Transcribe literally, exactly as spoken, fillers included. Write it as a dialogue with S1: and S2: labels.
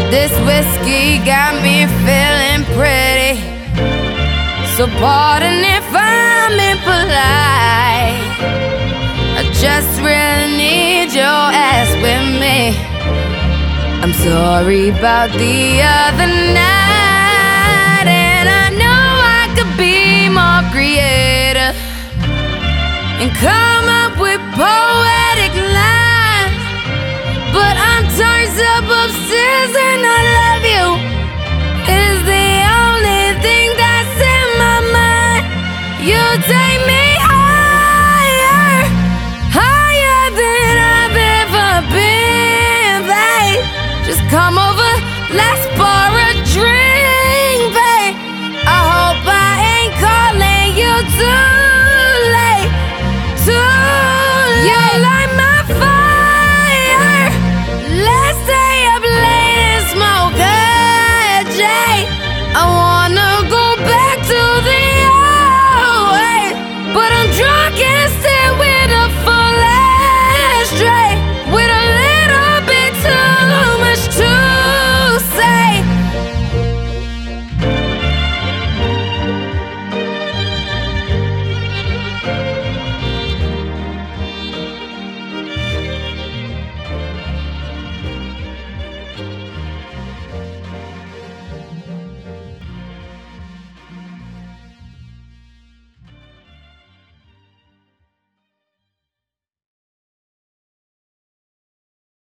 S1: This whiskey got me feeling pretty, so pardon if I'm impolite. I just really need your ass with me. I'm sorry about the other night, and I know I could be more creative and come up with poetic lines